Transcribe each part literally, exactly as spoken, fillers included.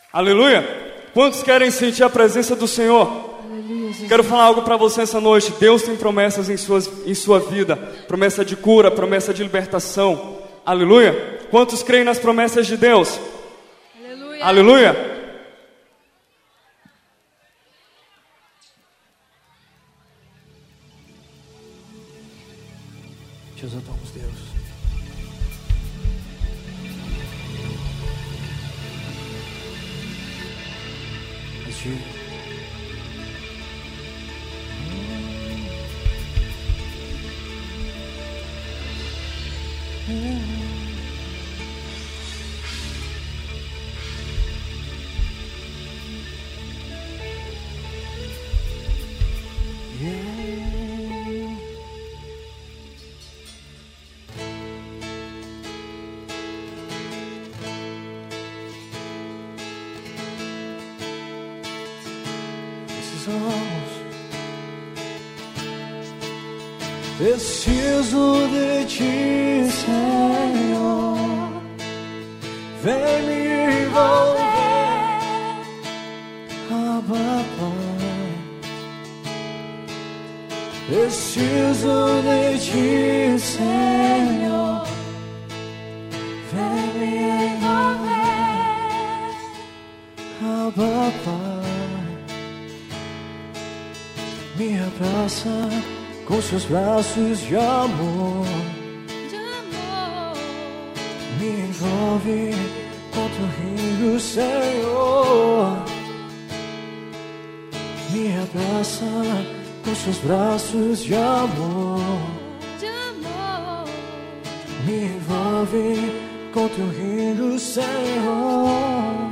Aleluia. Quantos querem sentir a presença do Senhor? Aleluia, Jesus. Quero falar algo para você essa noite. Deus tem promessas em, suas, em sua vida. Promessa de cura, promessa de libertação. Aleluia. Quantos creem nas promessas de Deus? Aleluia. Aleluia. Te exaltamos, Deus. És digno. Precisamos, preciso de ti, Senhor. Vem me envolver, Abba, Pai. Preciso de ti, Senhor. Vem me envolver, Abba, Pai. Me abraça com seus braços de amor, De amor. me envolve com teu rio, Senhor. Me abraça com seus braços de amor, De amor. me envolve com teu rio, Senhor.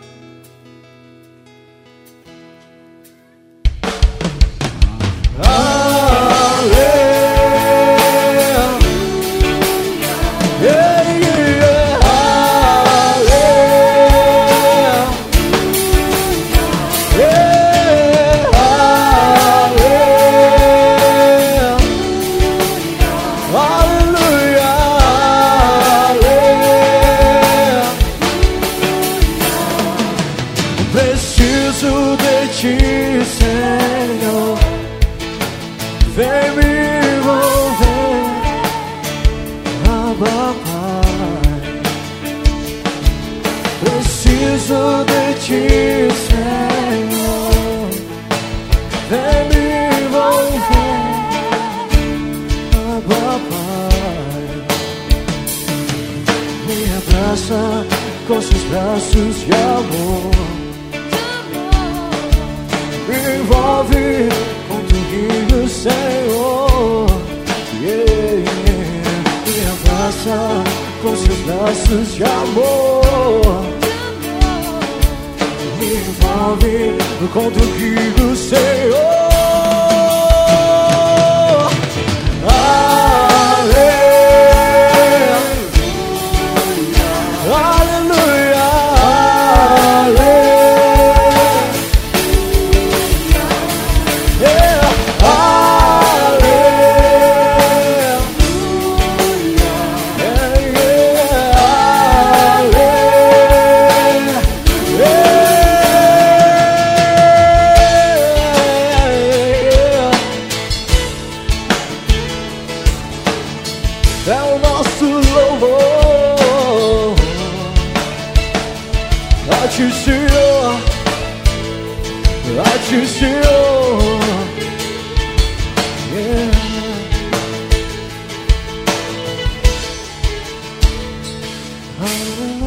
Preciso de ti, Senhor. Vem me envolver, Abba, Pai. Preciso de ti, Senhor. Vem me envolver, Abba, Pai. Me abraça com seus braços de amor, me envolve com teu rio, Senhor. Yeah, yeah. Me abraça com seus braços de amor, me envolve com teu rio, Senhor. É o nosso louvor a ti, Senhor, a ti, Senhor. Yeah. Aleluia.